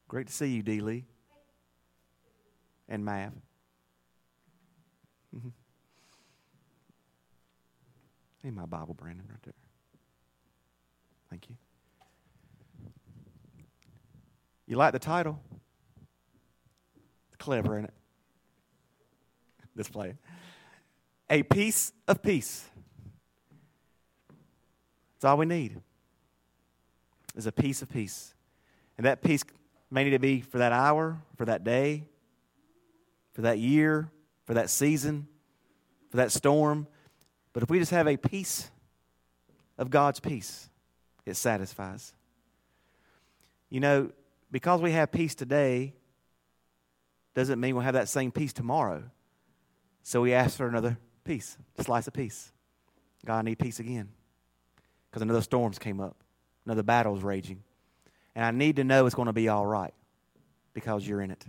Great to see you, D. Lee. And Mav. Hey, my Bible, Brandon, right there. Thank you. You like the title? Clever, isn't it? Let's play it. A piece of peace. That's all we need. Is a piece of peace. And that peace may need to be for that hour, for that day, for that year, for that season, for that storm. But if we just have a piece of God's peace, it satisfies. You know, because we have peace today, doesn't mean we'll have that same peace tomorrow. So we ask for another piece, slice of peace. God, I need peace again. Because another storm's came up. Another battle's raging. And I need to know it's going to be all right because you're in it.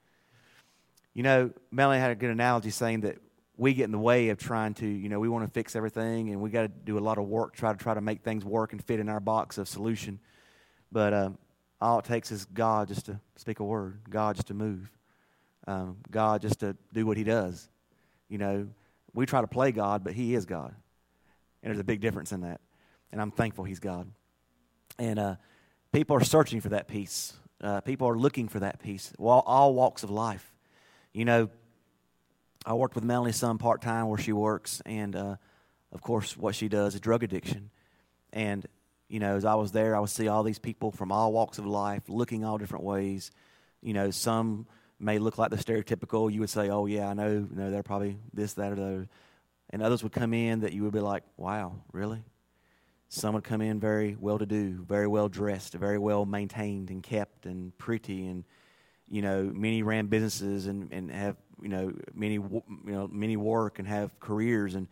You know, Melanie had a good analogy saying that we get in the way of trying to, you know, we want to fix everything and we got to do a lot of work, try to make things work and fit in our box of solution. But all it takes is God just to speak a word, God just to move, God just to do what he does. You know, we try to play God, but he is God. And there's a big difference in that. And I'm thankful he's God. And people are searching for that peace. People are looking for that peace. All walks of life. You know, I worked with Melanie's son part-time where she works. And, of course, what she does is drug addiction. And, you know, as I was there, I would see all these people from all walks of life looking all different ways. You know, some may look like the stereotypical. You would say, oh, yeah, I know, they're probably this, that, or the other. And others would come in that you would be like, wow, really? Some would come in very well-to-do, very well-dressed, very well-maintained and kept and pretty. And, you know, many ran businesses and have, many work and have careers. And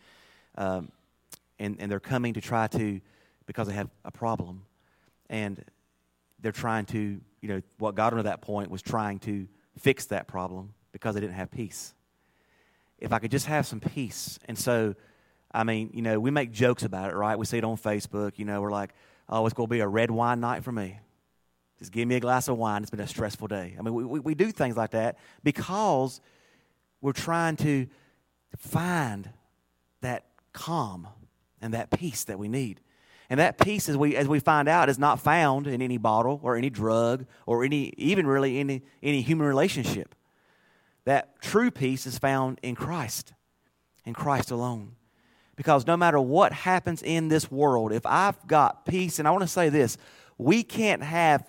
they're coming to try to, because they have a problem. And they're trying to, what got them to that point was trying to fix that problem because they didn't have peace. If I could just have some peace. And so, I mean, we make jokes about it, right? We see it on Facebook. We're like, oh, it's going to be a red wine night for me. Just give me a glass of wine. It's been a stressful day. I mean, we do things like that because we're trying to find that calm and that peace that we need. And that peace, as we find out, is not found in any bottle or any drug or any human relationship. That true peace is found in Christ alone. Because no matter what happens in this world, if I've got peace, and I want to say this, we can't have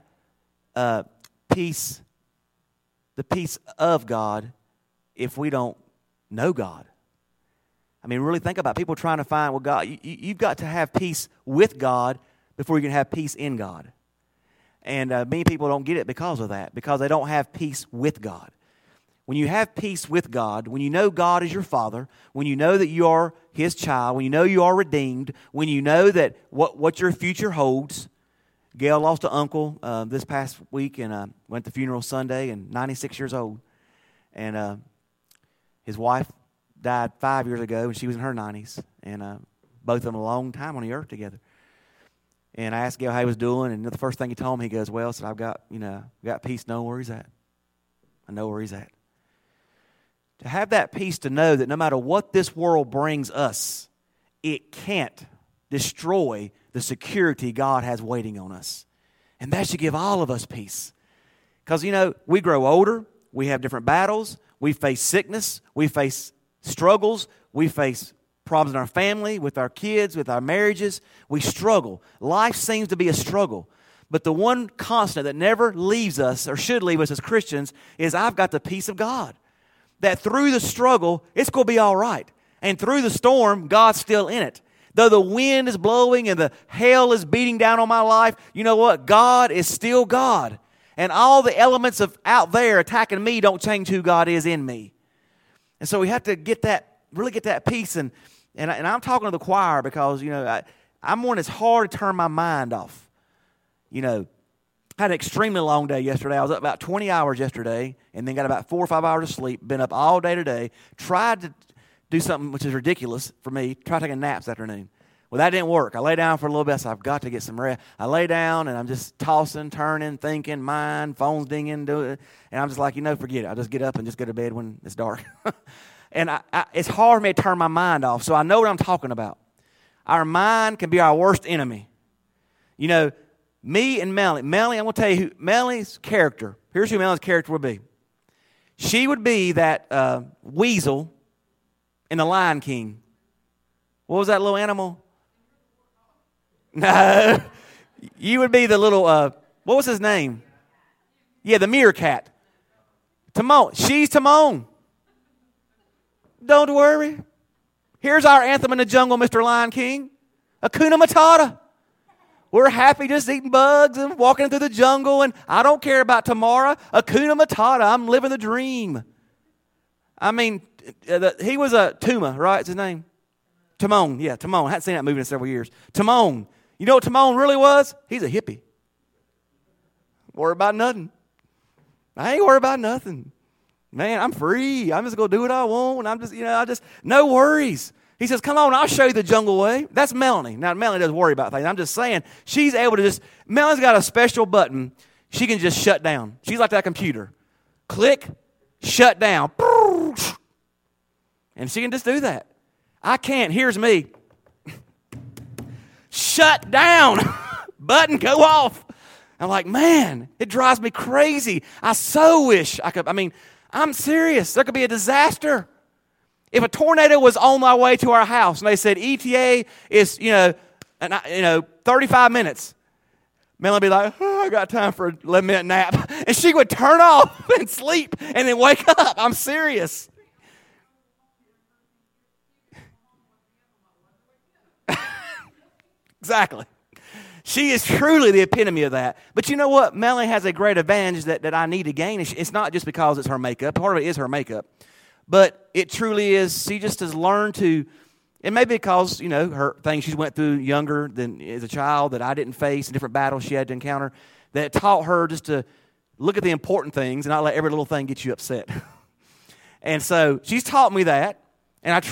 peace, the peace of God, if we don't know God. I mean, really think about it. People trying to find, well, God, you've got to have peace with God before you can have peace in God. And many people don't get it because of that, because they don't have peace with God. When you have peace with God, when you know God is your Father, when you know that you are His child, when you know you are redeemed, when you know that what your future holds. Gail lost an uncle this past week and went to funeral Sunday, and 96 years old. And his wife died 5 years ago, and she was in her 90s. And both of them a long time on the earth together. And I asked Gail how he was doing, and the first thing he told me, he goes, well, I said, I've got peace knowing where he's at. I know where he's at. To have that peace to know that no matter what this world brings us, it can't destroy the security God has waiting on us. And that should give all of us peace. Because, we grow older, we have different battles, we face sickness, we face struggles, we face problems in our family, with our kids, with our marriages. We struggle. Life seems to be a struggle. But the one constant that never leaves us, or should leave us as Christians, is I've got the peace of God. That through the struggle, it's going to be all right. And through the storm, God's still in it. Though the wind is blowing and the hail is beating down on my life, you know what? God is still God. And all the elements of out there attacking me don't change who God is in me. And so we have to really get that peace. And I'm talking to the choir because, I'm one that's hard to turn my mind off. I had an extremely long day yesterday. I was up about 20 hours yesterday and then got about 4 or 5 hours of sleep, been up all day today, tried to do something which is ridiculous for me, try taking naps this afternoon. Well, that didn't work. I lay down for a little bit. I said, I've got to get some rest. I lay down, and I'm just tossing, turning, thinking, mind, phone's dinging, and I'm just like, forget it. I'll just get up and just go to bed when it's dark. And it's hard for me to turn my mind off, so I know what I'm talking about. Our mind can be our worst enemy. Me and Melanie, I'm going to tell you who Melanie's character, here's who Melanie's character would be. She would be that weasel in The Lion King. What was that little animal? No. You would be the little, what was his name? Yeah, the meerkat. Timon. She's Timon. Don't worry. Here's our anthem in the jungle, Mr. Lion King. Hakuna Matata. We're happy just eating bugs and walking through the jungle, and I don't care about tomorrow. Hakuna Matata. I'm living the dream. I mean, he was a Tuma, right? It's his name? Timon. Yeah, Timon. I hadn't seen that movie in several years. Timon. You know what Timon really was? He's a hippie. Worry about nothing. I ain't worried about nothing. Man, I'm free. I'm just going to do what I want. I'm just, no worries. He says, come on, I'll show you the jungle way. That's Melanie. Now, Melanie doesn't worry about things. I'm just saying, she's able to Melanie's got a special button. She can just shut down. She's like that computer. Click, shut down. And she can just do that. I can't. Here's me. Shut down. Button, go off. I'm like, man, it drives me crazy. I so wish I could. I'm serious. There could be a disaster. If a tornado was on my way to our house and they said ETA is, 35 minutes, Melanie would be like, I got time for an 11-minute nap. And she would turn off and sleep and then wake up. I'm serious. Exactly. She is truly the epitome of that. But you know what? Melanie has a great advantage that I need to gain. It's not just because it's her makeup. Part of it is her makeup. But it truly is, she just has learned to, and maybe because, her things she went through younger than as a child that I didn't face, and different battles she had to encounter, that taught her just to look at the important things and not let every little thing get you upset. And so she's taught me that, and I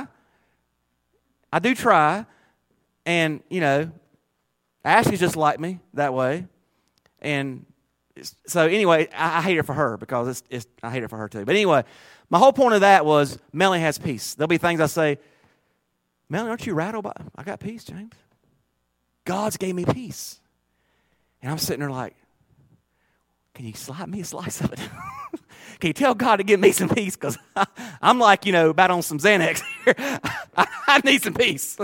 do try, and, Ashley's just like me that way. And so anyway, I hate it for her because I hate it for her too. But anyway, my whole point of that was Melanie has peace. There'll be things I say, Melanie, aren't you rattled by? I got peace, James. God's gave me peace. And I'm sitting there like, can you slide me a slice of it? Can you tell God to give me some peace? Because I'm like, about on some Xanax here. I need some peace.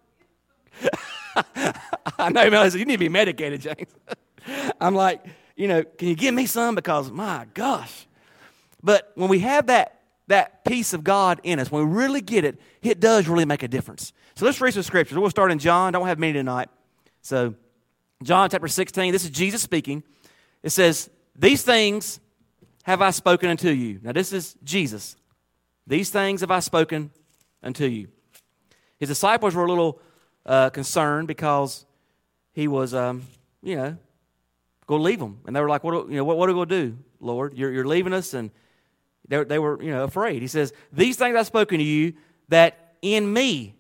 I know, Melanie said, you need to be medicated, James. I'm like, can you give me some? Because, my gosh. But when we have that peace of God in us, when we really get it, it does really make a difference. So let's read some scriptures. We'll start in John. Don't have many tonight. So John chapter 16, this is Jesus speaking. It says, these things have I spoken unto you. Now this is Jesus. These things have I spoken unto you. His disciples were a little concerned because he was, going to leave them. And they were like, what are we going to do, Lord? You're leaving us? And they were, afraid. He says, these things I've spoken to you, that in me,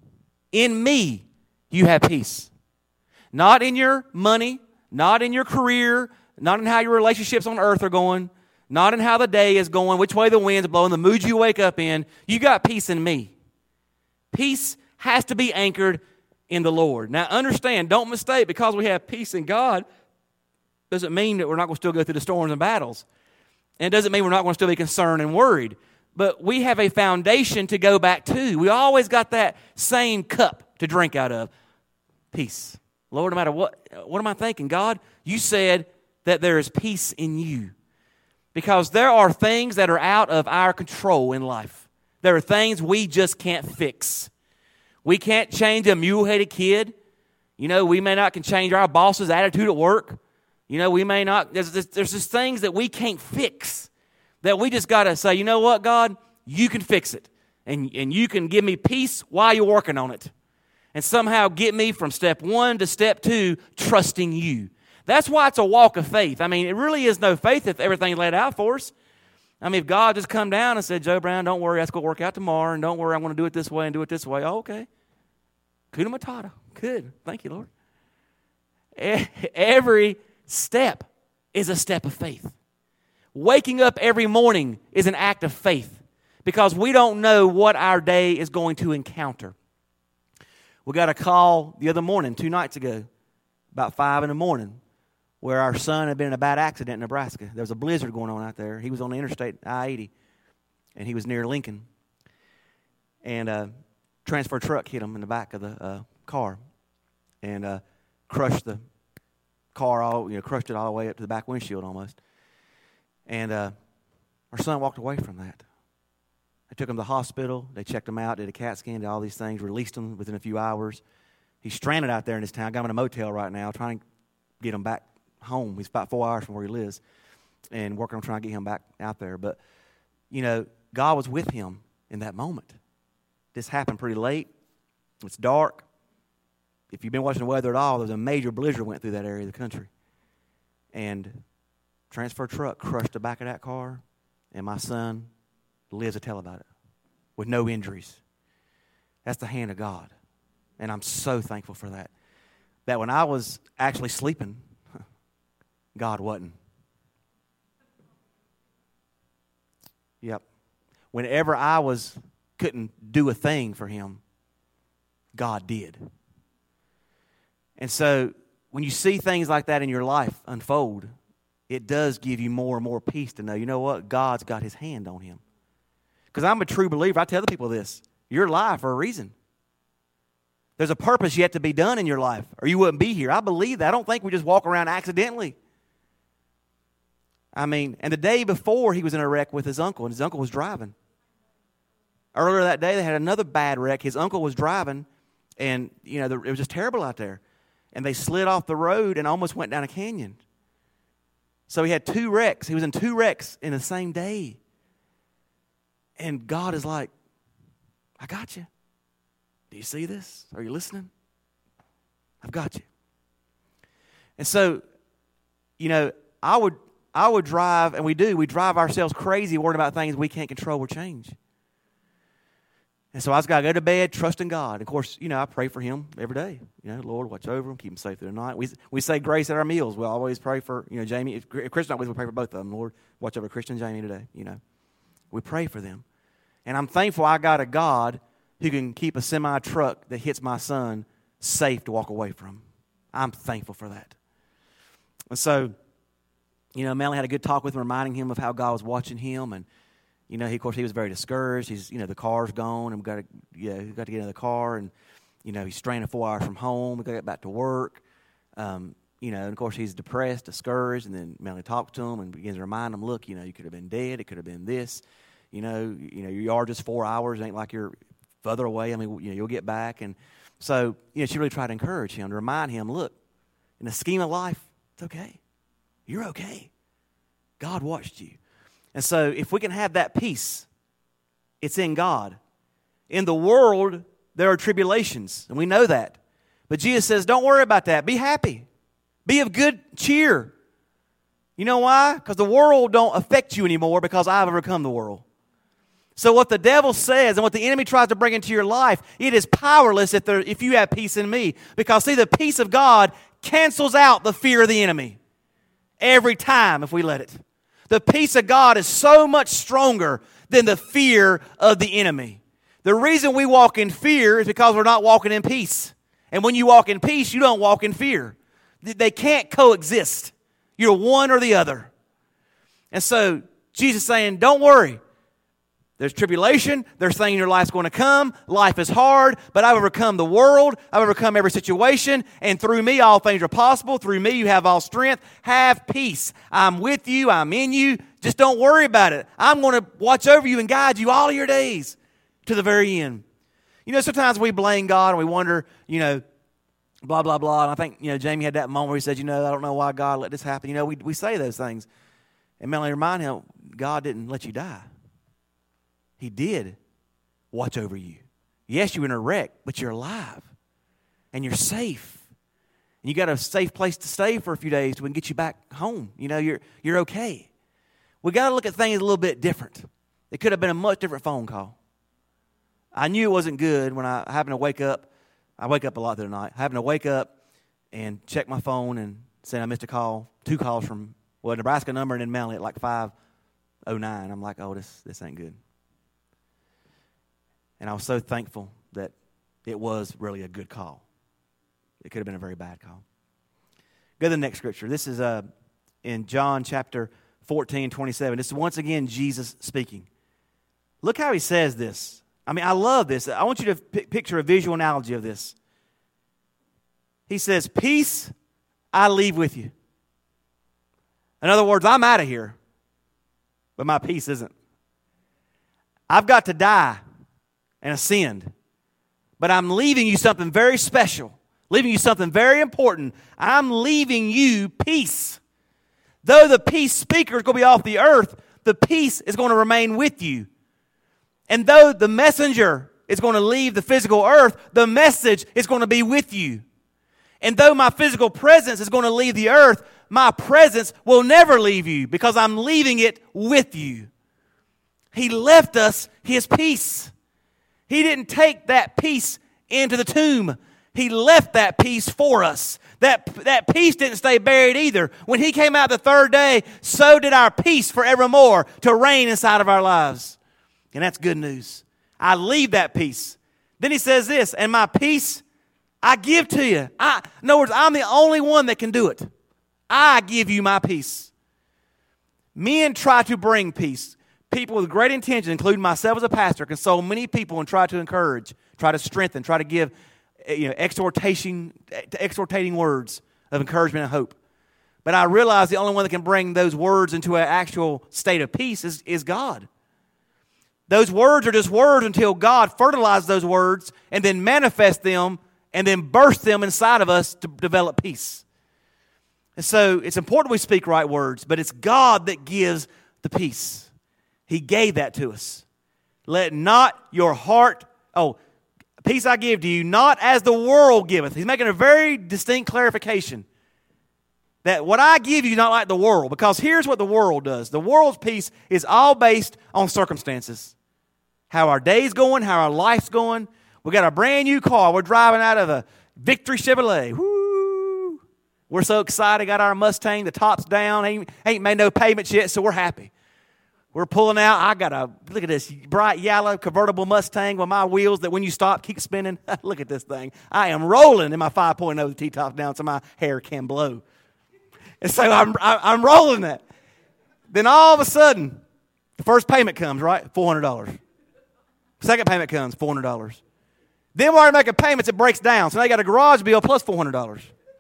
you have peace. Not in your money, not in your career, not in how your relationships on earth are going, not in how the day is going, which way the wind's blowing, the mood you wake up in. You got peace in me. Peace has to be anchored in the Lord. Now understand, don't mistake, because we have peace in God, doesn't mean that we're not going to still go through the storms and battles. And it doesn't mean we're not going to still be concerned and worried. But we have a foundation to go back to. We always got that same cup to drink out of. Peace. Lord, no matter what am I thinking? God, you said that there is peace in you. Because there are things that are out of our control in life. There are things we just can't fix. We can't change a mule-headed kid. We may not can change our boss's attitude at work. We may not. There's just things that we can't fix. That we just got to say, you know what, God? You can fix it. And you can give me peace while you're working on it. And somehow get me from step 1 to step 2, trusting you. That's why it's a walk of faith. It really is no faith if everything's laid out for us. If God just come down and said, Joe Brown, don't worry, let's go work out tomorrow, and don't worry, I'm going to do it this way and do it this way. Oh, okay. Kuna Matata. Good. Thank you, Lord. Every step is a step of faith. Waking up every morning is an act of faith because we don't know what our day is going to encounter. We got a call the other morning, 2 nights ago, about 5 in the morning, where our son had been in a bad accident in Nebraska. There was a blizzard going on out there. He was on the interstate I-80, and he was near Lincoln. And a transfer truck hit him in the back of the car and crushed the car, crushed it all the way up to the back windshield almost. And our son walked away from that. They took him to the hospital. They checked him out, did a CAT scan, did all these things, released him within a few hours. He's stranded out there in this town. Got him in a motel right now, trying to get him back home. He's about 4 hours from where he lives and working on trying to get him back out there. But, God was with him in that moment. This happened pretty late. It's dark. If you've been watching the weather at all, there's a major blizzard went through that area of the country. And transfer truck crushed the back of that car, and my son lives to tell about it with no injuries. That's the hand of God. And I'm so thankful for that. That when I was actually sleeping, God wasn't. Yep. Whenever I couldn't do a thing for him, God did. And so when you see things like that in your life unfold, it does give you more and more peace to know, you know what? God's got his hand on him. Because I'm a true believer. I tell the people this. You're alive for a reason. There's a purpose yet to be done in your life, or you wouldn't be here. I believe that. I don't think we just walk around accidentally. And the day before he was in a wreck with his uncle, and his uncle was driving. Earlier that day, they had another bad wreck. His uncle was driving, and, it was just terrible out there. And they slid off the road and almost went down a canyon. So he had 2 wrecks. He was in 2 wrecks in the same day. And God is like, I got you. Do you see this? Are you listening? I've got you. And so, I would drive, and we drive ourselves crazy worrying about things we can't control or change. And so I just got to go to bed trusting God. Of course, I pray for him every day. Lord, watch over him, keep him safe through the night. We say grace at our meals. We'll always pray for, Jamie. If Christian not with, we pray for both of them. Lord, watch over Christian and Jamie today, We pray for them. And I'm thankful I got a God who can keep a semi-truck that hits my son safe to walk away from. I'm thankful for that. And so, Melanie had a good talk with him, reminding him of how God was watching him. And, of course, he was very discouraged. He's, the car's gone, and we got to get in the car. And, he's stranded 4 hours from home. We got to get back to work. And, of course, he's depressed, discouraged. And then Melanie talked to him and begins to remind him, look, you could have been dead. It could have been this. You are just 4 hours. It ain't like you're further away. You'll get back. And so, she really tried to encourage him, to remind him, look, in the scheme of life, it's okay. You're okay. God watched you. And so if we can have that peace, it's in God. In the world, there are tribulations, and we know that. But Jesus says, don't worry about that. Be happy. Be of good cheer. You know why? Because the world don't affect you anymore because I've overcome the world. So what the devil says and what the enemy tries to bring into your life, it is powerless if you have peace in me. Because, see, the peace of God cancels out the fear of the enemy every time if we let it. The peace of God is so much stronger than the fear of the enemy. The reason we walk in fear is because we're not walking in peace. And when you walk in peace, you don't walk in fear. They can't coexist. You're one or the other. And so Jesus is saying, don't worry. There's tribulation. There's things in your life's going to come. Life is hard, but I've overcome the world. I've overcome every situation. And through me, all things are possible. Through me, you have all strength. Have peace. I'm with you. I'm in you. Just don't worry about it. I'm going to watch over you and guide you all your days to the very end. Sometimes we blame God and we wonder, blah, blah, blah. And I think, Jamie had that moment where he said, I don't know why God let this happen. We say those things. And Melanie, remind him, God didn't let you die. He did watch over you. Yes, you're in a wreck, but you're alive. And you're safe. And you got a safe place to stay for a few days so we can get you back home. You're okay. We got to look at things a little bit different. It could have been a much different phone call. I knew it wasn't good when I happened to wake up. I wake up a lot through the night. Having to wake up and check my phone and say I missed a call, 2 calls from, a Nebraska number, and then Melanie at like 5:09. I'm like, oh, this ain't good. And I was so thankful that it was really a good call. It could have been a very bad call. Go to the next scripture. This is in John chapter 14:27. This is once again Jesus speaking. Look how he says this. I mean, I love this. I want you to picture a visual analogy of this. He says, peace I leave with you. In other words, I'm out of here, but my peace isn't. I've got to die and ascend, but I'm leaving you something very special, leaving you something very important. I'm leaving you peace. Though the peace speaker is going to be off the earth, the peace is going to remain with you. And though the messenger is going to leave the physical earth, the message is going to be with you. And though my physical presence is going to leave the earth, my presence will never leave you because I'm leaving it with you. He left us his peace. He didn't take that peace into the tomb. He left that peace for us. That peace didn't stay buried either. When he came out the third day, so did our peace forevermore to reign inside of our lives. And that's good news. I leave that peace. Then he says this, and my peace I give to you. In other words, I'm the only one that can do it. I give you my peace. Men try to bring peace. People with great intention, including myself as a pastor, console many people and try to encourage, try to strengthen, try to give exhortating words of encouragement and hope. But I realize the only one that can bring those words into an actual state of peace is God. Those words are just words until God fertilizes those words and then manifests them and then bursts them inside of us to develop peace. And so it's important we speak right words, but it's God that gives the peace. He gave that to us. Let not your heart, peace I give to you, not as the world giveth. He's making a very distinct clarification. That what I give you is not like the world. Because here's what the world does. The world's peace is all based on circumstances. How our day's going, how our life's going. We got a brand new car. We're driving out of a Victory Chevrolet. Woo! We're so excited. Got our Mustang. The top's down. Ain't made no payments yet, so we're happy. We're pulling out. I got look at this bright yellow convertible Mustang with my wheels that when you stop, keep spinning. Look at this thing. I am rolling in my 5.0 with T-top down so my hair can blow. And so I'm rolling that. Then all of a sudden, the first payment comes, right? $400. Second payment comes, $400. Then while you're making payments, it breaks down. So now you got a garage bill plus $400.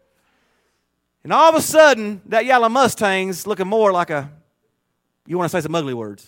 And all of a sudden, that yellow Mustang's looking more like you want to say some ugly words.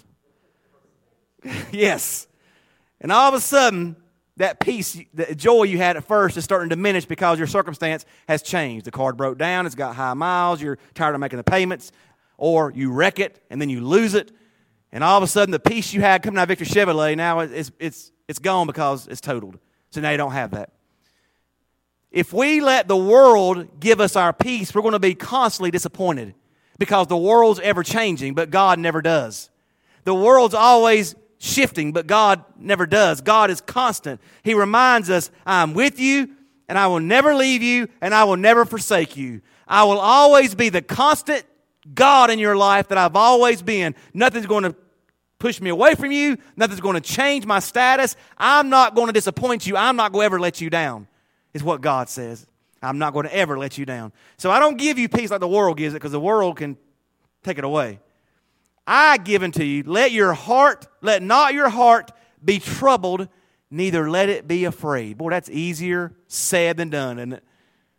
Yes. And all of a sudden, that peace, the joy you had at first is starting to diminish because your circumstance has changed. The car broke down, it's got high miles, you're tired of making the payments, or you wreck it and then you lose it. And all of a sudden, the peace you had coming out of Victory Chevrolet, now it's gone because it's totaled. So now you don't have that. If we let the world give us our peace, we're going to be constantly disappointed because the world's ever changing, but God never does. The world's always shifting, but God never does. God is constant. He reminds us, I'm with you, and I will never leave you, and I will never forsake you. I will always be the constant God in your life that I've always been. Nothing's going to push me away from you. Nothing's going to change my status. I'm not going to disappoint you. I'm not going to ever let you down, is what God says. I'm not going to ever let you down. So I don't give you peace like the world gives it because the world can take it away. I give unto you, let not your heart be troubled, neither let it be afraid. Boy, that's easier said than done, isn't it?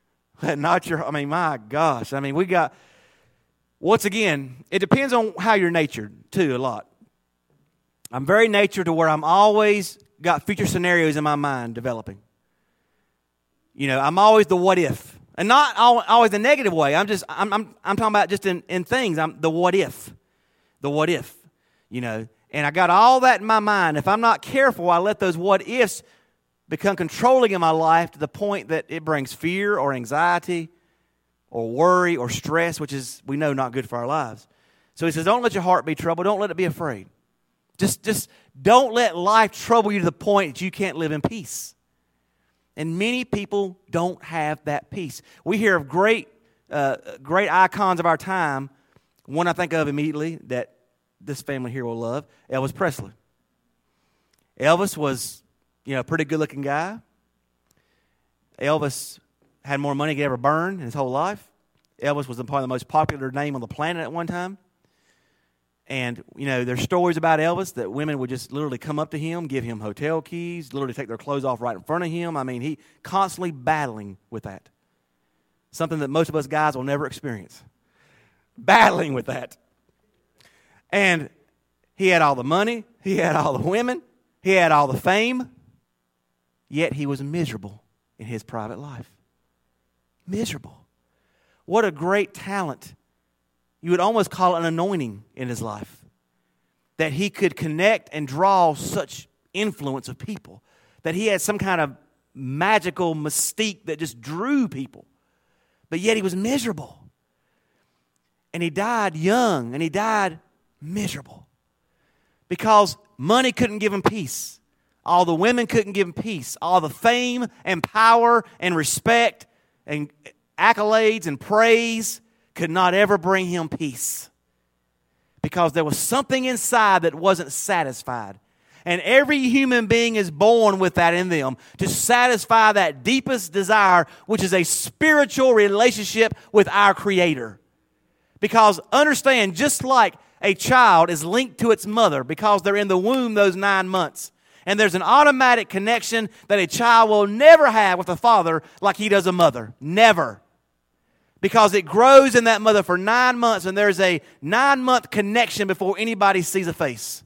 My gosh. Once again, it depends on how you're natured, too, a lot. I'm very natured to where I'm always got future scenarios in my mind developing. I'm always the what if. And not always the negative way. I'm talking about just in things. I'm the what if. The what if. And I got all that in my mind. If I'm not careful, I let those what ifs become controlling in my life to the point that it brings fear or anxiety or worry or stress, which is, we know, not good for our lives. So he says, don't let your heart be troubled. Don't let it be afraid. Just don't let life trouble you to the point that you can't live in peace. And many people don't have that peace. We hear of great icons of our time. One I think of immediately that this family here will love, Elvis Presley. Elvis was, a pretty good-looking guy. Elvis had more money than he ever burned in his whole life. Elvis was probably the most popular name on the planet at one time. And, there's stories about Elvis that women would just literally come up to him, give him hotel keys, literally take their clothes off right in front of him. I mean, he constantly battling with that. Something that most of us guys will never experience. Battling with that. And he had all the money. He had all the women. He had all the fame. Yet he was miserable in his private life. Miserable. What a great talent. You would almost call it an anointing in his life. That he could connect and draw such influence of people. That he had some kind of magical mystique that just drew people. But yet he was miserable. And he died young, and he died miserable. Because money couldn't give him peace. All the women couldn't give him peace. All the fame and power and respect and accolades and praise could not ever bring him peace. Because there was something inside that wasn't satisfied. And every human being is born with that in them to satisfy that deepest desire, which is a spiritual relationship with our Creator. Because understand, just like a child is linked to its mother because they're in the womb those 9 months, and there's an automatic connection that a child will never have with a father like he does a mother. Never. Because it grows in that mother for 9 months, and there's a 9-month connection before anybody sees a face.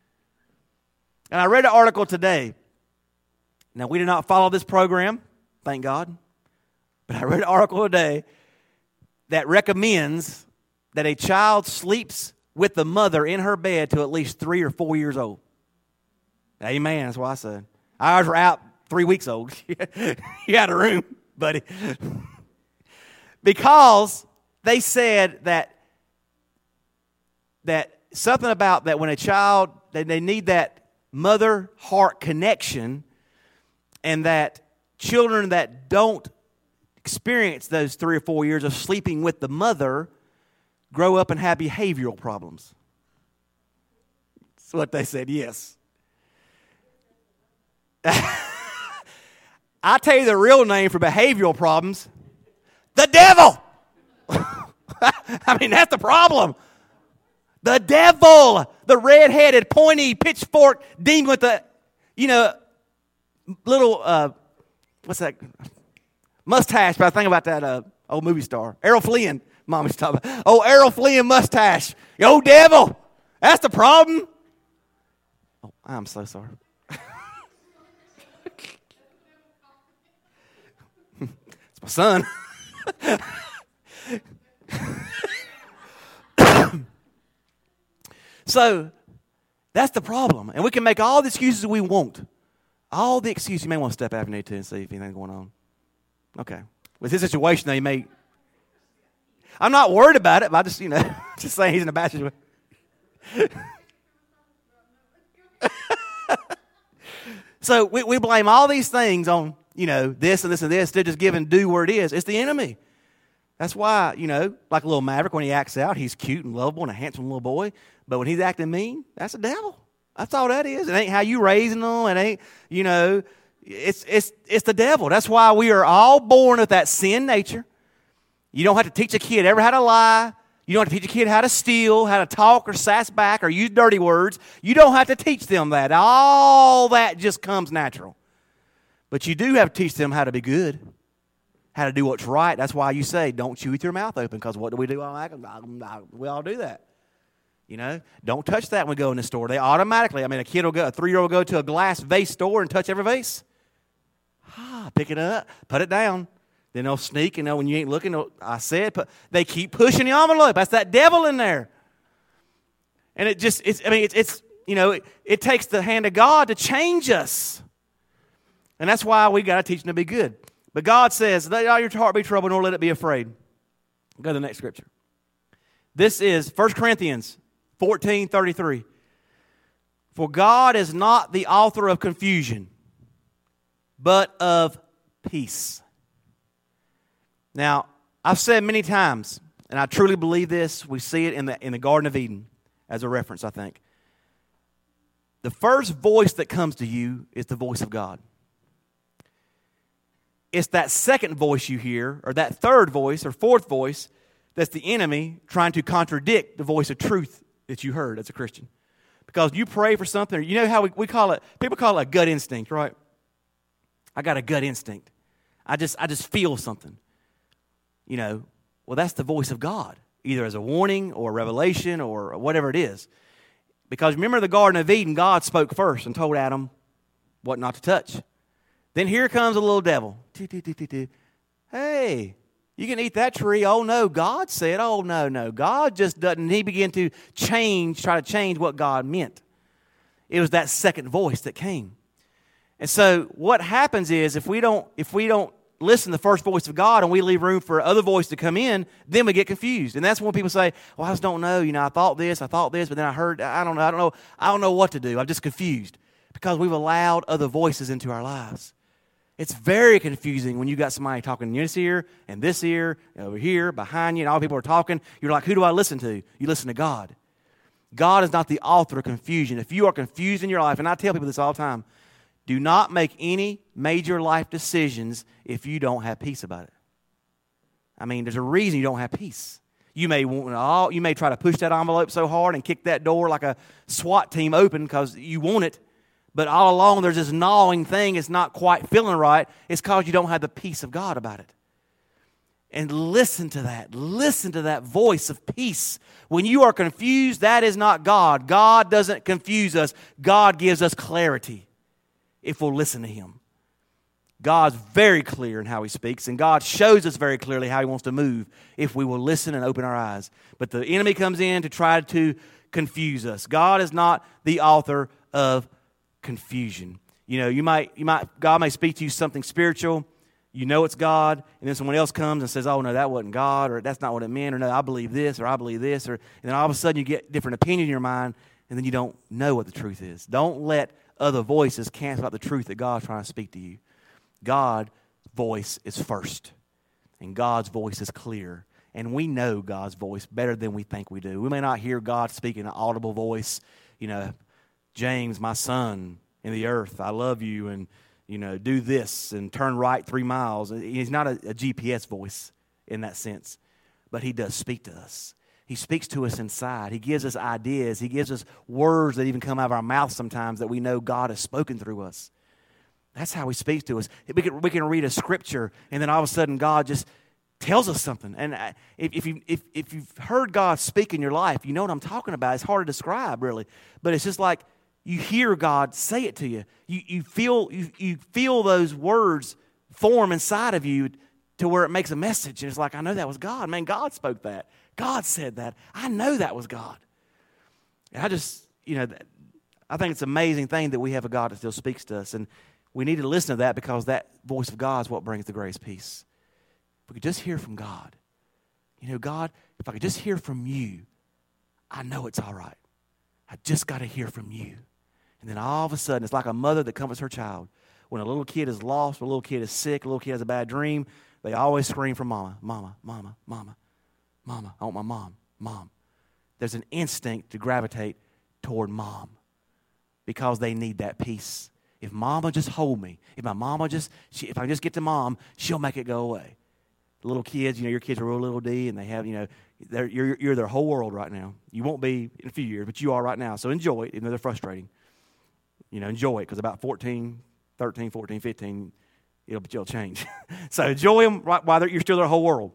And I read an article today. Now, we did not follow this program, thank God. But I read an article today that recommends that a child sleeps with the mother in her bed till at least 3 or 4 years old. Amen, that's what I said. Ours were out 3 weeks old. You had a room, buddy. Because they said that something about that when a child, they need that mother-heart connection, and that children that don't experience those 3 or 4 years of sleeping with the mother grow up and have behavioral problems. That's what they said, yes. I tell you the real name for behavioral problems, the devil. I mean, that's the problem. The devil, the red-headed, pointy, pitchfork demon with the, little, what's that? Mustache, but I think about that old movie star. Errol Flynn, Mommy's talking about. Oh, Errol Flynn mustache. Yo, devil. That's the problem. Oh, I'm so sorry. It's my son. So, that's the problem. And we can make all the excuses we want. All the excuses. You may want to step out if you need to and see if anything's going on. Okay. With his situation, though, you may... I'm not worried about it, but I just, just saying he's in a bad situation. So, we blame all these things on, this and this and this, instead of just giving due where it is. It's the enemy. That's why, like a little maverick, when he acts out, he's cute and lovable and a handsome little boy. But when he's acting mean, that's the devil. That's all that is. It ain't how you raising them. It ain't, it's the devil. That's why we are all born with that sin nature. You don't have to teach a kid ever how to lie. You don't have to teach a kid how to steal, how to talk or sass back or use dirty words. You don't have to teach them that. All that just comes natural. But you do have to teach them how to be good, how to do what's right. That's why you say, don't chew with your mouth open, because what do? We all do that. Don't touch that when we go in the store. They automatically, a 3-year-old will go to a glass vase store and touch every vase. Pick it up, put it down. Then they'll sneak, when you ain't looking, they keep pushing the envelope. That's that devil in there. And it takes the hand of God to change us. And that's why we got to teach them to be good. But God says, let all your heart be troubled, nor let it be afraid. Go to the next scripture. This is 1 Corinthians 14:33. For God is not the author of confusion, but of peace. Now, I've said many times, and I truly believe this, we see it in the Garden of Eden as a reference, I think. The first voice that comes to you is the voice of God. It's that second voice you hear, or that third voice or fourth voice, that's the enemy trying to contradict the voice of truth that you heard as a Christian. Because you pray for something, or you know how we call it, people call it a gut instinct, right? I got a gut instinct. I just feel something. You know, well, that's the voice of God, either as a warning or a revelation or whatever it is. Because remember the Garden of Eden, God spoke first and told Adam what not to touch. Then here comes a little devil. Hey, you can eat that tree. Oh, no, God said. Oh, no. God just doesn't. He began to try to change what God meant. It was that second voice that came. And so what happens is if we don't listen to the first voice of God and we leave room for other voice to come in, then we get confused. And that's when people say, well, I just don't know. You know, I thought this, but then I heard, I don't know what to do. I'm just confused because we've allowed other voices into our lives. It's very confusing when you got somebody talking in this ear and this ear, over here, behind you, and all people are talking. You're like, who do I listen to? You listen to God. God is not the author of confusion. If you are confused in your life, and I tell people this all the time, do not make any major life decisions if you don't have peace about it. I mean, there's a reason you don't have peace. You may try to push that envelope so hard and kick that door like a SWAT team open because you want it. But all along there's this gnawing thing. It's not quite feeling right. It's because you don't have the peace of God about it. And listen to that. Listen to that voice of peace. When you are confused, that is not God. God doesn't confuse us. God gives us clarity if we'll listen to Him. God's very clear in how He speaks, and God shows us very clearly how He wants to move if we will listen and open our eyes. But the enemy comes in to try to confuse us. God is not the author of confusion. You know, God may speak to you something spiritual. You know it's God, and then someone else comes and says, oh, no, that wasn't God, or that's not what it meant, or no, I believe this, or I believe this, and then all of a sudden you get different opinion in your mind, and then you don't know what the truth is. Don't let other voices cancel out the truth that God's trying to speak to you. God's voice is first, and God's voice is clear, and we know God's voice better than we think we do. We may not hear God speak in an audible voice, you know, James, my son in the earth, I love you, and, you know, do this and turn right 3 miles. He's not a GPS voice in that sense, but He does speak to us. He speaks to us inside. He gives us ideas. He gives us words that even come out of our mouth sometimes that we know God has spoken through us. That's how He speaks to us. We can read a scripture, and then all of a sudden God just tells us something. And if you've heard God speak in your life, you know what I'm talking about. It's hard to describe, really. But it's just like you hear God say it to you. You feel those words form inside of you to where it makes a message. And it's like, I know that was God. Man, God spoke that. God said that. I know that was God. And I just, you know, I think it's an amazing thing that we have a God that still speaks to us. And we need to listen to that because that voice of God is what brings the greatest peace. If we could just hear from God. You know, God, if I could just hear from you, I know it's all right. I just got to hear from you. And then all of a sudden, it's like a mother that comforts her child. When a little kid is lost, a little kid is sick, a little kid has a bad dream, they always scream for mama, mama, mama, mama, mama. I want my mom, mom. There's an instinct to gravitate toward mom because they need that peace. If mama just hold me, if I just get to mom, she'll make it go away. The little kids, you know, your kids are real little D, and they have, you know, you're their whole world right now. You won't be in a few years, but you are right now. So enjoy it, even though they're frustrating. You know, enjoy it, because about 13, 14, 15, it'll change. So enjoy them right while you're still their whole world.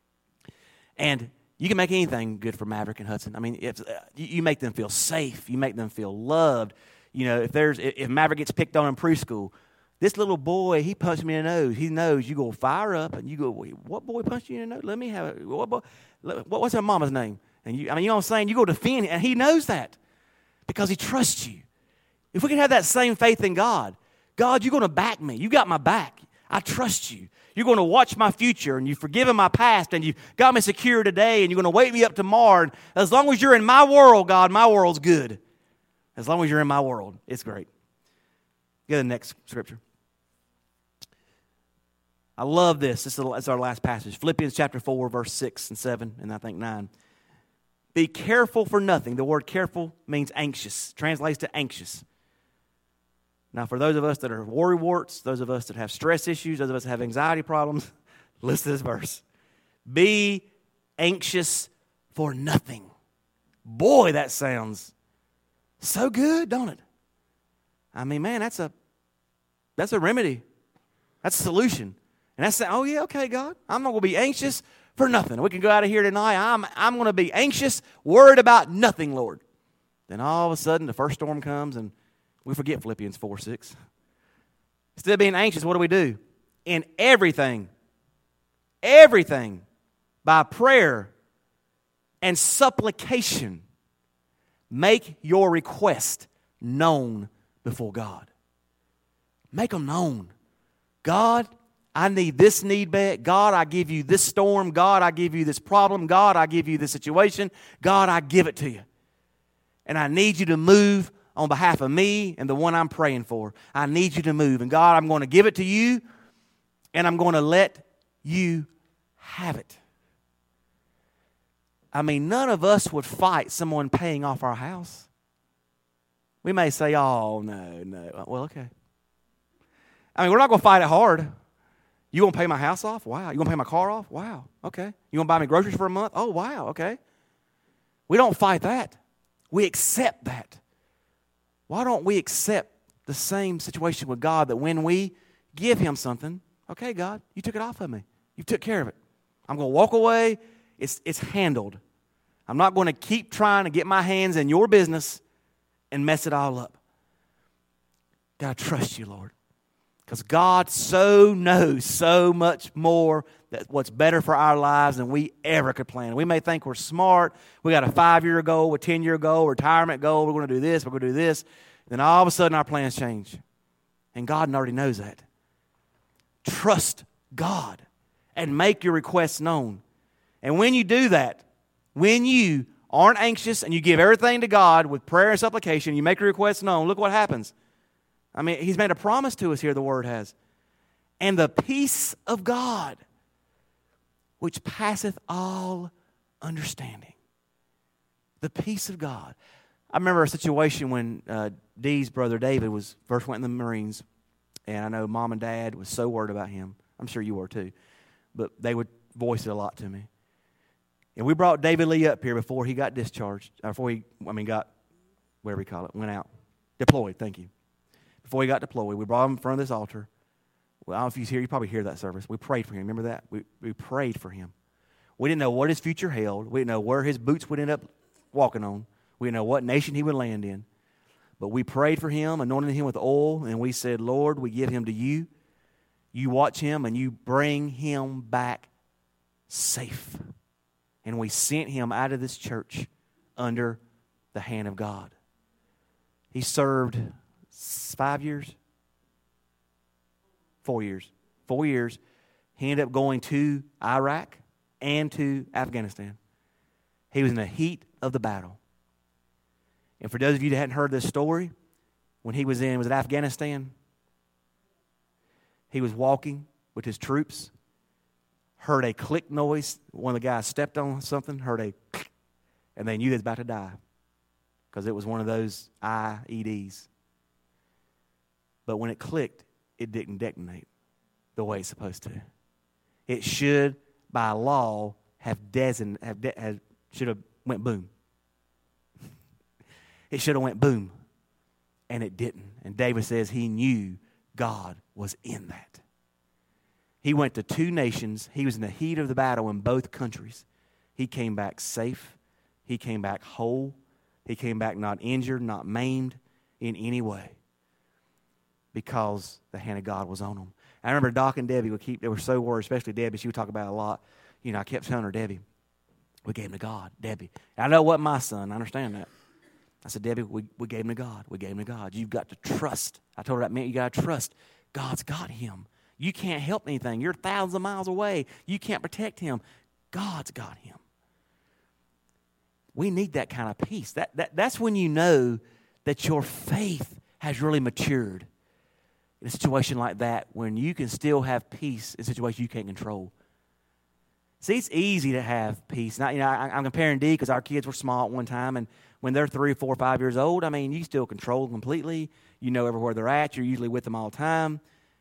And you can make anything good for Maverick and Hudson. I mean, if you make them feel safe, you make them feel loved. You know, if Maverick gets picked on in preschool, this little boy, he punched me in the nose. He knows you go fire up and you go, what boy punched you in the nose? Let me have it. What's her mama's name? And you know what I'm saying? You go defend him, and he knows that because he trusts you. If we can have that same faith in God, God, you're going to back me. You got my back. I trust you. You're going to watch my future, and you've forgiven my past, and you've got me secure today, and you're going to wake me up tomorrow. And as long as you're in my world, God, my world's good. As long as you're in my world, it's great. Go to the next scripture. I love this. This is our last passage. Philippians chapter 4, verse 6 and 7, and I think 9. Be careful for nothing. The word careful means anxious. Translates to anxious. Now, for those of us that are worrywarts, those of us that have stress issues, those of us that have anxiety problems, listen to this verse. Be anxious for nothing. Boy, that sounds so good, don't it? I mean, man, that's a remedy. That's a solution. And that's saying, oh yeah, okay, God, I'm not going to be anxious for nothing. We can go out of here tonight. I'm going to be anxious, worried about nothing, Lord. Then all of a sudden, the first storm comes and we forget Philippians 4:6. Instead of being anxious, what do? In everything, by prayer and supplication, make your request known before God. Make them known. God, I need this need met. God, I give you this storm. God, I give you this problem. God, I give you this situation. God, I give it to you. And I need you to move on behalf of me and the one I'm praying for. I need you to move. And God, I'm going to give it to you, and I'm going to let you have it. I mean, none of us would fight someone paying off our house. We may say, oh, no. Well, okay. I mean, we're not going to fight it hard. You going to pay my house off? Wow. You going to pay my car off? Wow. Okay. You going to buy me groceries for a month? Oh, wow. Okay. We don't fight that. We accept that. Why don't we accept the same situation with God, that when we give Him something, okay, God, you took it off of me. You took care of it. I'm going to walk away. It's handled. I'm not going to keep trying to get my hands in your business and mess it all up. God, I trust you, Lord. Because God so knows so much more that what's better for our lives than we ever could plan. We may think we're smart. We got a 5-year goal, a 10-year goal, retirement goal. We're going to do this. We're going to do this. Then all of a sudden our plans change. And God already knows that. Trust God and make your requests known. And when you do that, when you aren't anxious and you give everything to God with prayer and supplication, you make your requests known, look what happens. I mean, He's made a promise to us here, the Word has. And the peace of God, which passeth all understanding. The peace of God. I remember a situation when Dee's brother David first went in the Marines. And I know Mom and Dad was so worried about him. I'm sure you were too. But they would voice it a lot to me. And we brought David Lee up here before he got discharged. Got, whatever you call it, went out. Deployed, thank you. Before he got deployed, we brought him in front of this altar. Well, I don't know if he's here. You probably hear that service. We prayed for him. Remember that? We prayed for him. We didn't know what his future held. We didn't know where his boots would end up walking on. We didn't know what nation he would land in. But we prayed for him, anointed him with oil, and we said, Lord, we give him to you. You watch him, and you bring him back safe. And we sent him out of this church under the hand of God. He served 5 years? 4 years. 4 years. He ended up going to Iraq and to Afghanistan. He was in the heat of the battle. And for those of you that hadn't heard this story, when he was in Afghanistan, he was walking with his troops, heard a click noise. One of the guys stepped on something, heard a click, and they knew they was about to die because it was one of those IEDs. But when it clicked, it didn't detonate the way it's supposed to. It should, by law, should have went boom. It should have went boom, and it didn't. And David says he knew God was in that. He went to 2 nations. He was in the heat of the battle in both countries. He came back safe. He came back whole. He came back not injured, not maimed in any way, because the hand of God was on him. I remember Doc and Debbie they were so worried, especially Debbie. She would talk about it a lot. I kept telling her, Debbie, we gave him to God. Debbie, I know what my son, I understand that. I said, Debbie, we gave him to God. We gave him to God. You've got to trust. I told her that meant you got to trust. God's got him. You can't help anything. You're thousands of miles away. You can't protect him. God's got him. We need that kind of peace. That's when you know that your faith has really matured. in a situation like that when you can still have peace in a situation you can't control. See, it's easy to have peace. Now, I'm comparing D because our kids were small at one time, and when they're 3, 4, 5 years old, I mean, you still control them completely. You know everywhere they're at. You're usually with them all the time,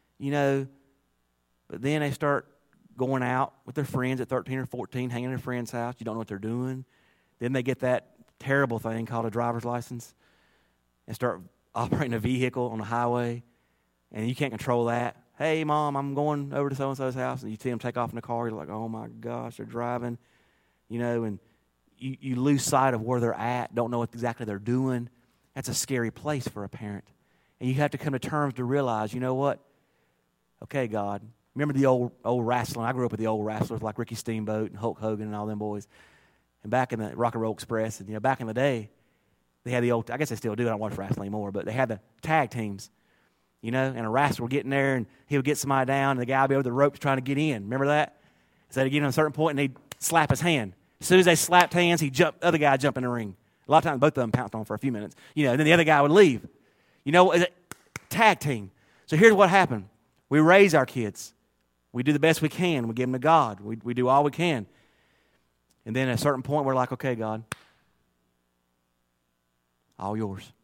But then they start going out with their friends at 13 or 14, hanging in a friend's house. You don't know what they're doing. Then they get that terrible thing called a driver's license and start operating a vehicle on the highway, and you can't control that. Hey, Mom, I'm going over to so-and-so's house, and you see them take off in the car. You're like, oh, my gosh, they're driving, and you lose sight of where they're at, don't know what exactly they're doing. That's a scary place for a parent. And you have to come to terms to realize, you know what? Okay, God. Remember the old wrestling? I grew up with the old wrestlers like Ricky Steamboat and Hulk Hogan and all them boys. And back in the Rock and Roll Express, and back in the day, they had the old, I guess they still do, I don't watch wrestling anymore, but they had the tag teams, and a wrestler would get in there and he would get somebody down and the guy would be over the ropes trying to get in. Remember that? So they'd get in a certain point and they'd slap his hand. As soon as they slapped hands, the other guy would jump in the ring. A lot of times both of them pounced on for a few minutes, and then the other guy would leave. It's a tag team. So here's what happened. We raise our kids. We do the best we can. We give them to God. We do all we can. And then at a certain point, we're like, okay, God, all yours.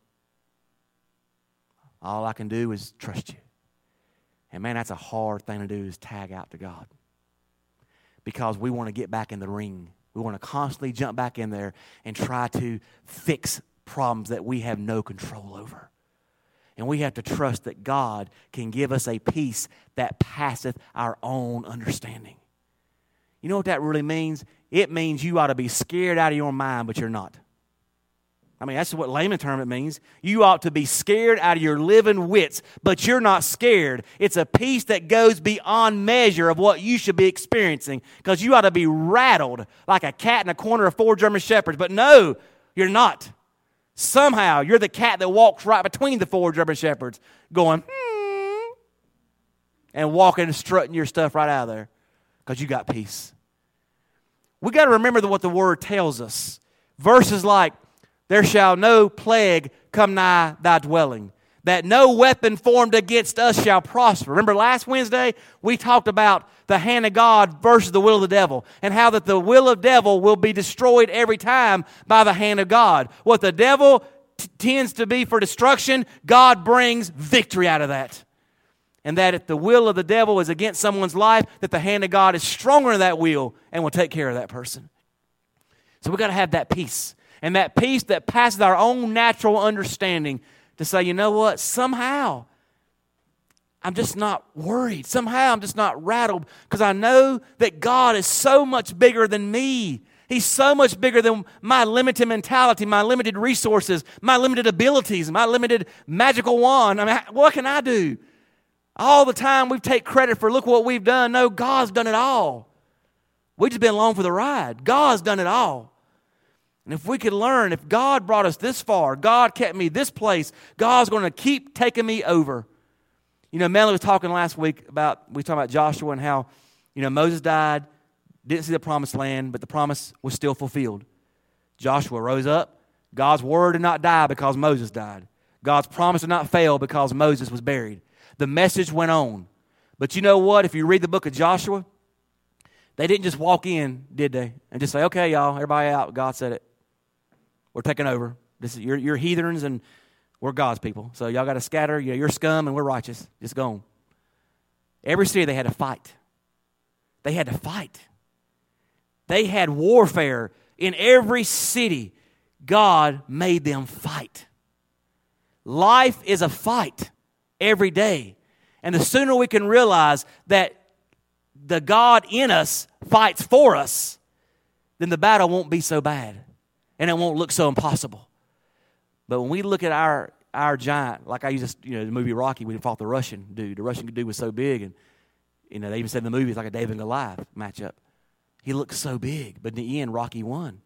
All I can do is trust you. And man, that's a hard thing to do, is tag out to God. Because we want to get back in the ring. We want to constantly jump back in there and try to fix problems that we have no control over. And we have to trust that God can give us a peace that passeth our own understanding. You know what that really means? It means you ought to be scared out of your mind, but you're not. I mean, that's what layman term it means. You ought to be scared out of your living wits, but you're not scared. It's a peace that goes beyond measure of what you should be experiencing, because you ought to be rattled like a cat in a corner of 4 German shepherds. But no, you're not. Somehow, you're the cat that walks right between the 4 German shepherds going, and walking and strutting your stuff right out of there because you got peace. We got to remember what the Word tells us. Verses like, there shall no plague come nigh thy dwelling, that no weapon formed against us shall prosper. Remember last Wednesday, we talked about the hand of God versus the will of the devil, and how that the will of the devil will be destroyed every time by the hand of God. What the devil tends to be for destruction, God brings victory out of that. And that if the will of the devil is against someone's life, that the hand of God is stronger than that will and will take care of that person. So we've got to have that peace. And that peace that passes our own natural understanding to say, you know what, somehow I'm just not worried. Somehow I'm just not rattled, because I know that God is so much bigger than me. He's so much bigger than my limited mentality, my limited resources, my limited abilities, my limited magical wand. I mean, what can I do? All the time we take credit for, look what we've done. No, God's done it all. We've just been along for the ride. God's done it all. And if we could learn, if God brought us this far, God kept me this place, God's going to keep taking me over. Melanie was talking last week we talked about Joshua and how, Moses died, didn't see the promised land, but the promise was still fulfilled. Joshua rose up. God's word did not die because Moses died. God's promise did not fail because Moses was buried. The message went on. But you know what? If you read the book of Joshua, they didn't just walk in, did they? And just say, okay, y'all, everybody out. God said it. We're taking over. You're heathens and we're God's people. So y'all got to scatter. You're scum and we're righteous. Just go on. Every city they had to fight. They had to fight. They had warfare. In every city, God made them fight. Life is a fight every day. And the sooner we can realize that the God in us fights for us, then the battle won't be so bad. And it won't look so impossible. But when we look at our giant, like I used to, the movie Rocky, we fought the Russian dude. The Russian dude was so big, and they even said in the movie it's like a David and Goliath matchup. He looked so big, but in the end, Rocky won.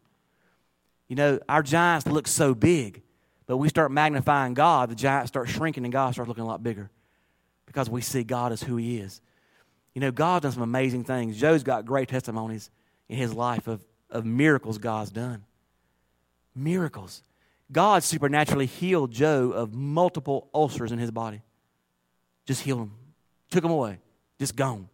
Our giants look so big, but we start magnifying God, the giant starts shrinking, and God starts looking a lot bigger because we see God as who He is. God's done some amazing things. Joe's got great testimonies in his life of miracles God's done. Miracles. God supernaturally healed Joe of multiple ulcers in his body. just healed them. Took them away. Just gone.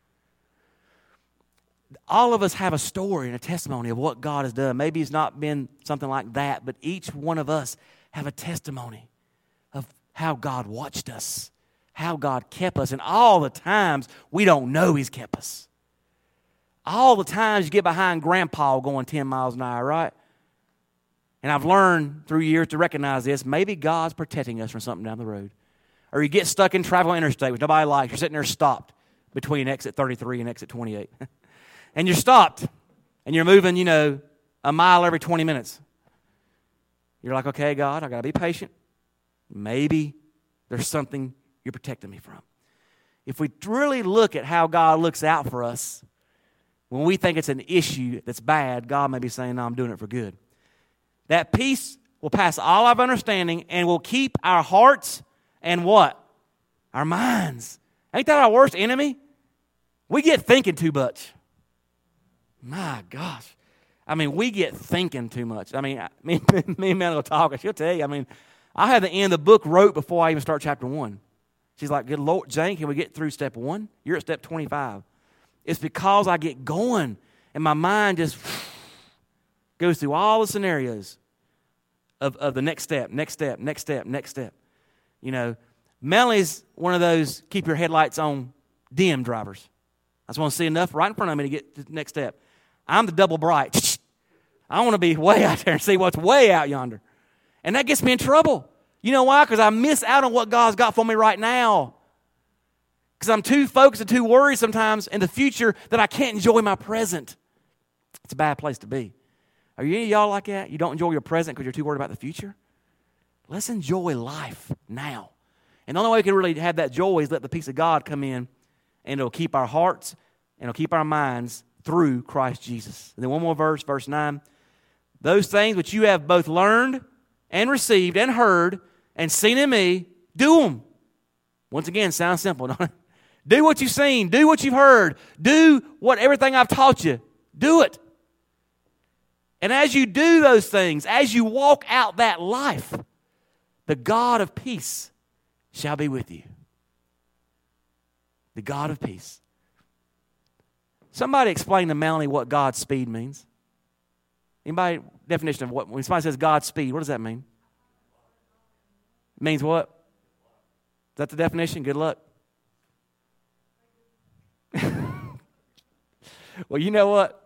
All of us have a story and a testimony of what God has done. Maybe it's not been something like that, but each one of us have a testimony of how God watched us, how God kept us, and all the times we don't know He's kept us. All the times you get behind Grandpa going 10 miles an hour, right? And I've learned through years to recognize this. Maybe God's protecting us from something down the road. Or you get stuck in traffic on interstate, which nobody likes. You're sitting there stopped between exit 33 and exit 28. And you're stopped, and you're moving, a mile every 20 minutes. You're like, okay, God, I got to be patient. Maybe there's something you're protecting me from. If we really look at how God looks out for us, when we think it's an issue that's bad, God may be saying, no, I'm doing it for good. That peace will pass all of understanding and will keep our hearts and what? Our minds. Ain't that our worst enemy? We get thinking too much. My gosh. We get thinking too much. Me and Mel will talk. She'll tell you, I had the end of the book wrote before I even start chapter 1. She's like, good Lord, Jane, can we get through step 1? You're at step 25. It's because I get going and my mind just goes through all the scenarios of the next step. Melanie's one of those keep your headlights on dim drivers. I just want to see enough right in front of me to get to the next step. I'm the double bright. I want to be way out there and see what's way out yonder. And that gets me in trouble. You know why? Because I miss out on what God's got for me right now. Because I'm too focused and too worried sometimes in the future that I can't enjoy my present. It's a bad place to be. Are you any of y'all like that? You don't enjoy your present because you're too worried about the future? Let's enjoy life now. And the only way we can really have that joy is let the peace of God come in, and it'll keep our hearts and it'll keep our minds through Christ Jesus. And then one more verse, verse 9. Those things which you have both learned and received and heard and seen in me, do them. Once again, sounds simple, don't it? Do what you've seen. Do what you've heard. Do what everything I've taught you. Do it. And as you do those things, as you walk out that life, the God of peace shall be with you. The God of peace. Somebody explain to Melanie what God's speed means. Anybody, definition of what, when somebody says God's speed, what does that mean? It means what? Is that the definition? Good luck. Well, you know what?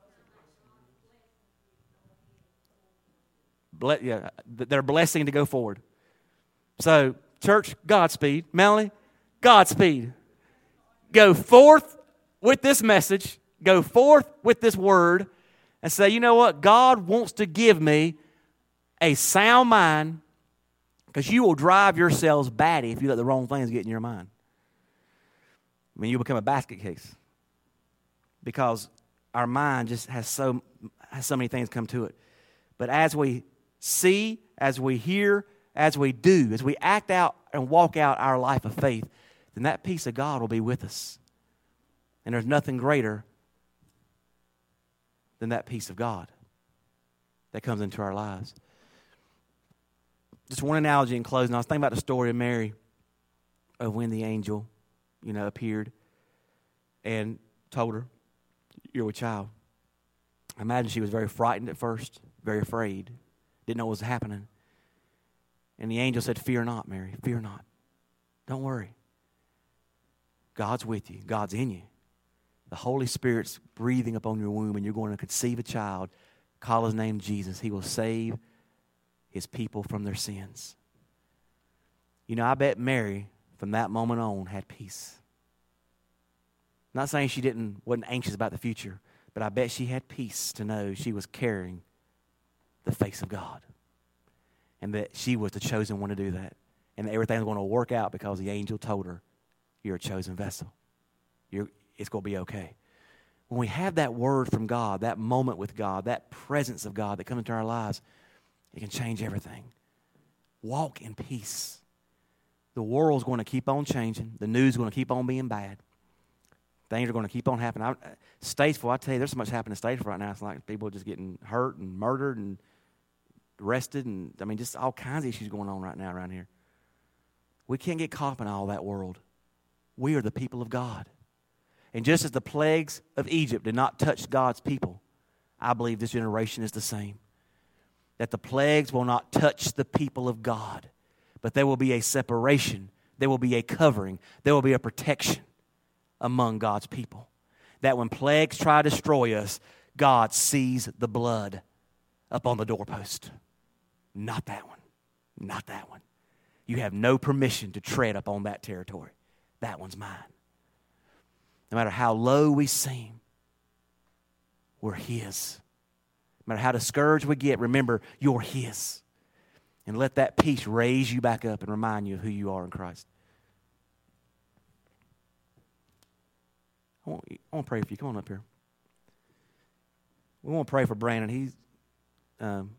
They're blessing to go forward. So, church, Godspeed. Melanie, Godspeed. Go forth with this message. Go forth with this word and say, you know what? God wants to give me a sound mind, because you will drive yourselves batty if you let the wrong things get in your mind. You'll become a basket case, because our mind just has so many things come to it. But as we see, as we hear, as we do, as we act out and walk out our life of faith, then that peace of God will be with us. And there's nothing greater than that peace of God that comes into our lives. Just one analogy in closing. I was thinking about the story of Mary, of when the angel, appeared and told her, you're with child. I imagine she was very frightened at first, very afraid, didn't know what was happening. And the angel said, fear not, Mary, fear not. Don't worry. God's with you. God's in you. The Holy Spirit's breathing upon your womb, and you're going to conceive a child. Call his name Jesus. He will save his people from their sins. I bet Mary, from that moment on, had peace. I'm not saying she wasn't anxious about the future, but I bet she had peace to know she was carrying the face of God, and that she was the chosen one to do that, and that everything was going to work out because the angel told her, you're a chosen vessel. It's going to be okay. When we have that word from God, that moment with God, that presence of God that comes into our lives, it can change everything. Walk in peace. The world's going to keep on changing. The news is going to keep on being bad. Things are going to keep on happening. Statesville, I tell you, there's so much happening in Statesville right now. It's like people are just getting hurt and murdered and arrested, and just all kinds of issues going on right now around here. We can't get caught up in all that world. We are the people of God. And just as the plagues of Egypt did not touch God's people, I believe this generation is the same. That the plagues will not touch the people of God, but there will be a separation, there will be a covering, there will be a protection among God's people. That when plagues try to destroy us, God sees the blood up on the doorpost. Not that one. Not that one. You have no permission to tread upon that territory. That one's mine. No matter how low we seem, we're His. No matter how discouraged we get, remember, you're His. And let that peace raise you back up and remind you of who you are in Christ. I want to pray for you. Come on up here. We want to pray for Brandon. He's, can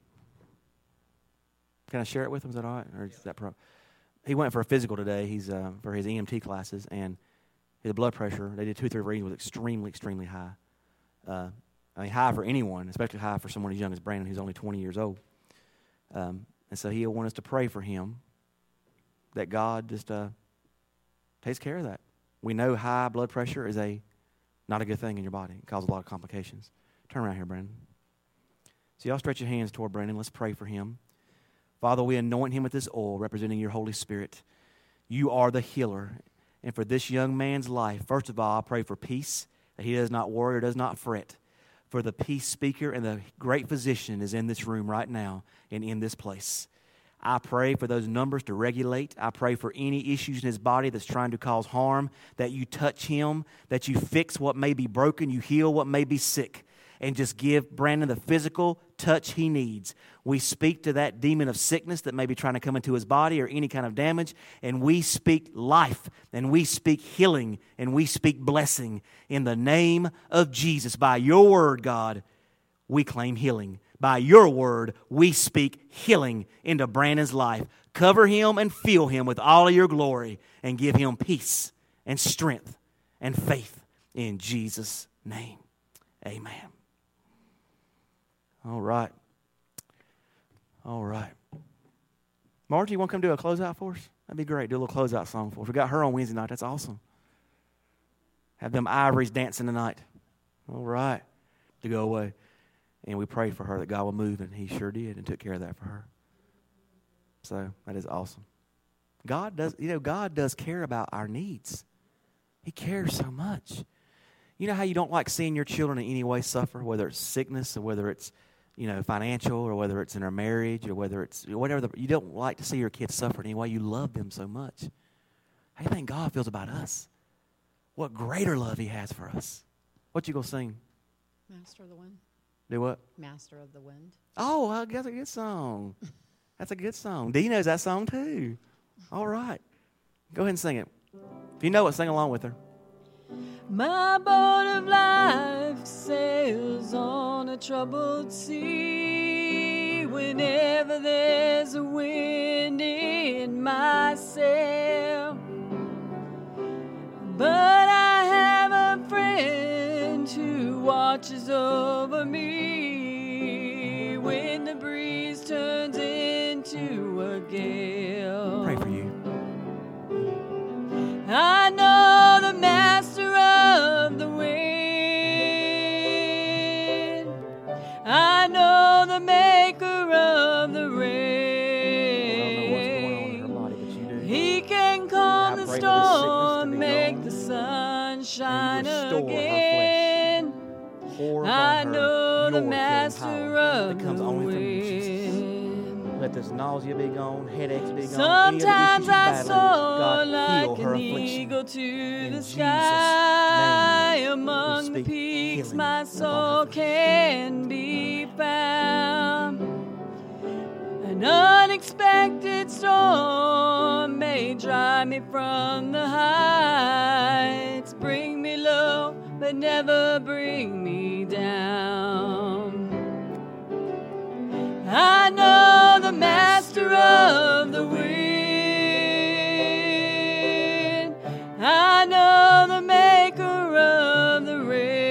I share it with him? Is that all right? Or is that he went for a physical today. He's for his EMT classes, and his blood pressure, they did 2 or 3 readings, was extremely, extremely high. High for anyone, especially high for someone as young as Brandon, who's only 20 years old. And so he'll want us to pray for him that God just takes care of that. We know high blood pressure is not a good thing in your body. It causes a lot of complications. Turn around here, Brandon. So y'all stretch your hands toward Brandon. Let's pray for him. Father, we anoint him with this oil representing your Holy Spirit. You are the healer. And for this young man's life, first of all, I pray for peace, that he does not worry or does not fret. For the peace speaker and the great physician is in this room right now and in this place. I pray for those numbers to regulate. I pray for any issues in his body that's trying to cause harm, that you touch him, that you fix what may be broken, you heal what may be sick, and just give Brandon the physical touch he needs. We speak to that demon of sickness that may be trying to come into his body or any kind of damage, and we speak life, and we speak healing, and we speak blessing. In the name of Jesus, by your word, God, we claim healing. By your word, we speak healing into Brandon's life. Cover him and fill him with all of your glory, and give him peace and strength and faith in Jesus' name. Amen. All right. All right. Margie, you want to come do a closeout for us? That'd be great. Do a little closeout song for us. We got her on Wednesday night. That's awesome. Have them ivories dancing tonight. All right. To go away. And we prayed for her that God will move, and He sure did and took care of that for her. So that is awesome. God does care about our needs. He cares so much. You know how you don't like seeing your children in any way suffer, whether it's sickness or whether it's, financial or whether it's in their marriage or whether it's whatever. You don't like to see your kids suffer in any way. You love them so much. How do you think God feels about us? What greater love He has for us. What you going to sing? Master of the Wind. Do what? Master of the Wind. Oh, well, that's a good song. That's a good song. Dee knows that song too. All right. Go ahead and sing it. If you know it, sing along with her. My boat of life sails on a troubled sea. Whenever there's a wind in my sail, but I have a friend who watches over me when the breeze turns into a gale. Pray for you. I know the master of the wind. I know the maker of the rain. He can calm the storm, make the sun shine again. I know the master of the wind. Let this nausea be gone, headaches be gone. Sometimes I soar like an eagle to the sky. Among the peaks my soul can be found. An unexpected storm may drive me from the heights, bring me low, but never bring me down. I know the master of the wind. I know the maker of the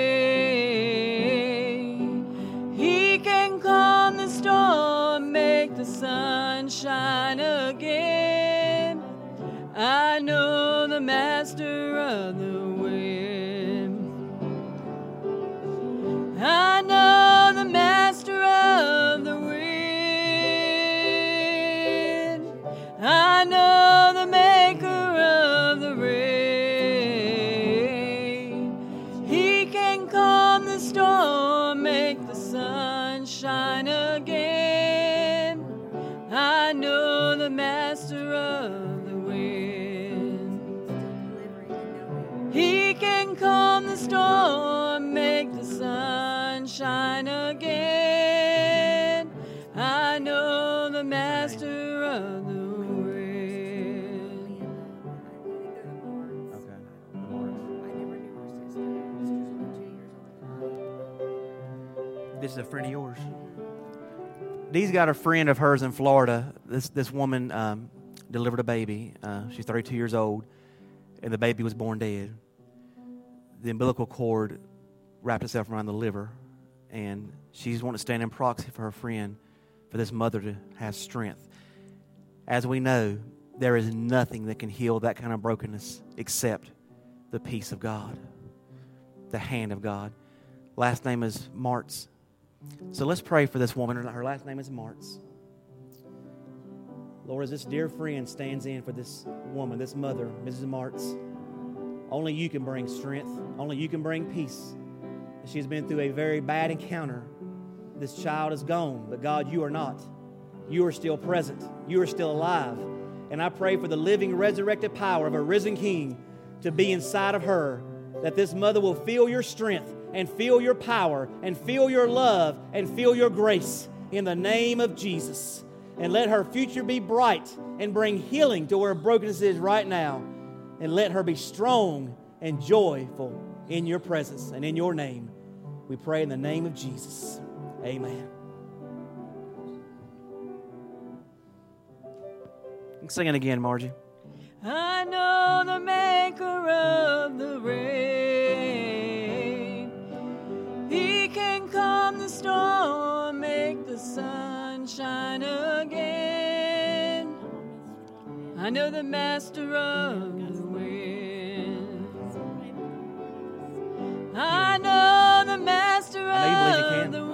rain. He can calm the storm, make the sun shine again. I know the the master of the wind. I know the master of the wind. I know the maker of the rain. He can calm the storm, make the sun shine again. I know the master of the wind. He can calm the storm, make the sun shine again. I know the master of the wind. Okay. This is a friend of yours. Dee's got a friend of hers in Florida. This woman delivered a baby. She's 32 years old, and the baby was born dead. The umbilical cord wrapped itself around the liver, and she's wanting to stand in proxy for her friend, for this mother to have strength. As we know, there is nothing that can heal that kind of brokenness except the peace of God, the hand of God. Last name is Martz. So let's pray for this woman. Her last name is Martz. Lord, as this dear friend stands in for this woman, this mother, Mrs. Martz, only you can bring strength. Only you can bring peace. She's been through a very bad encounter. This child is gone, but God, you are not. You are still present. You are still alive. And I pray for the living, resurrected power of a risen King to be inside of her, that this mother will feel your strength and feel your power and feel your love and feel your grace in the name of Jesus. And let her future be bright and bring healing to where brokenness is right now. And let her be strong and joyful in your presence and in your name. We pray in the name of Jesus. Amen. Sing it again, Margie. I know the maker of the rain. He can calm the storm, make the sun shine again. I know the master of the wind. I know the master of the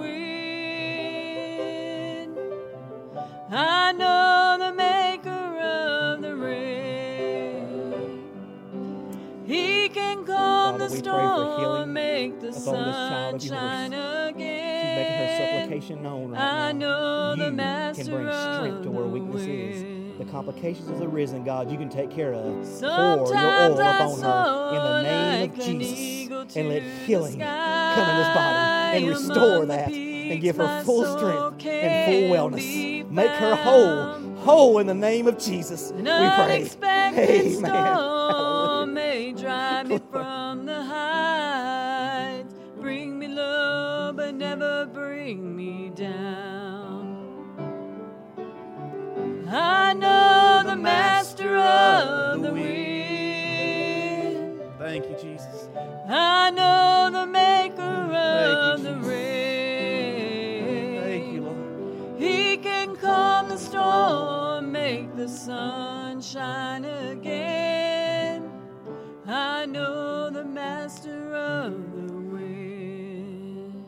wind. I know the maker of the rain. He can calm the storm, make the sun shine again. She's making her supplication known right now. I know the You master can bring strength to where of the weakness is. wind. The complications of the risen, God, you can take care of. Pour your Sometimes oil I upon her in the name like of an Jesus. eagle And let to healing the come in this body and sky. restore Among that the and give her peaks full my soul strength and full can wellness. be Make her found. whole in the name of Jesus. An We pray. unexpected Amen. storm Hallelujah. may drive me from the heights, bring me low, but never bring me down. I know the master of the wind. Thank you, Jesus. I know the maker of the Jesus. rain. Thank you, Lord. He can calm the storm, make the sun shine again. I know the master of the wind.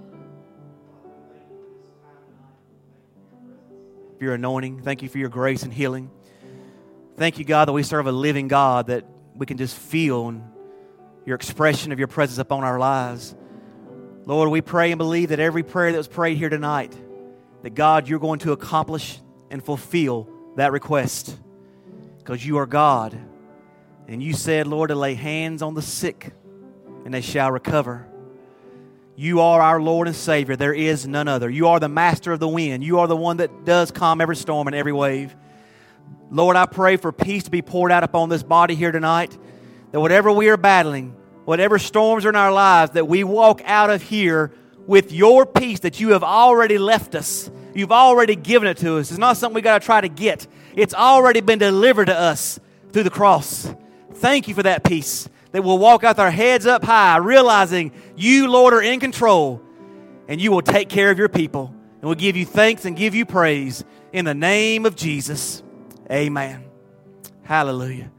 For your anointing. Thank you for your grace and healing. Thank you, God, that we serve a living God, that we can just feel your expression of your presence upon our lives. Lord, we pray and believe that every prayer that was prayed here tonight, that God, you're going to accomplish and fulfill that request, because you are God. And you said, Lord, to lay hands on the sick and they shall recover. You are our Lord and Savior. There is none other. You are the master of the wind. You are the one that does calm every storm and every wave. Lord, I pray for peace to be poured out upon this body here tonight, that whatever we are battling, whatever storms are in our lives, that we walk out of here with your peace that you have already left us. You've already given it to us. It's not something we got to try to get. It's already been delivered to us through the cross. Thank you for that peace, that we'll walk out with our heads up high, realizing you, Lord, are in control, and you will take care of your people. And we'll give you thanks and give you praise in the name of Jesus. Amen. Hallelujah.